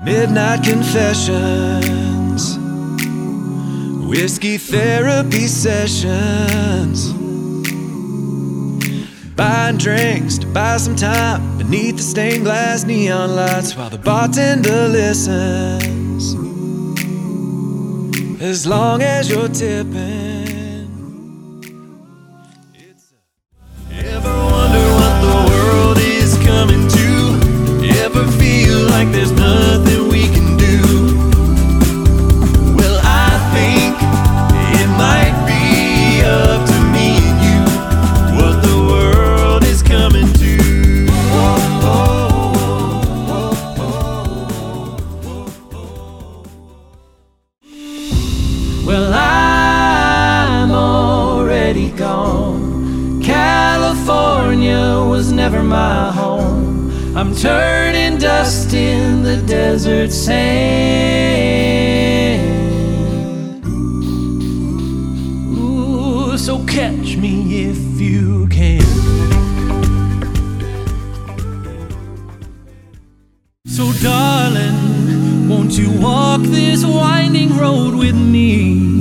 Midnight confessions, whiskey therapy sessions, buying drinks to buy some time beneath the stained glass neon lights while the bartender listens. As long as you're tipping. Ever wonder what the world is coming to? Ever feel like there's nothing we can do? Well, I think it might be up to me and you what the world is coming to. Well, I'm already gone. California was never my home. I'm turning dust in the desert sand. Ooh, so catch me if you can. So darling, won't you walk this winding road with me?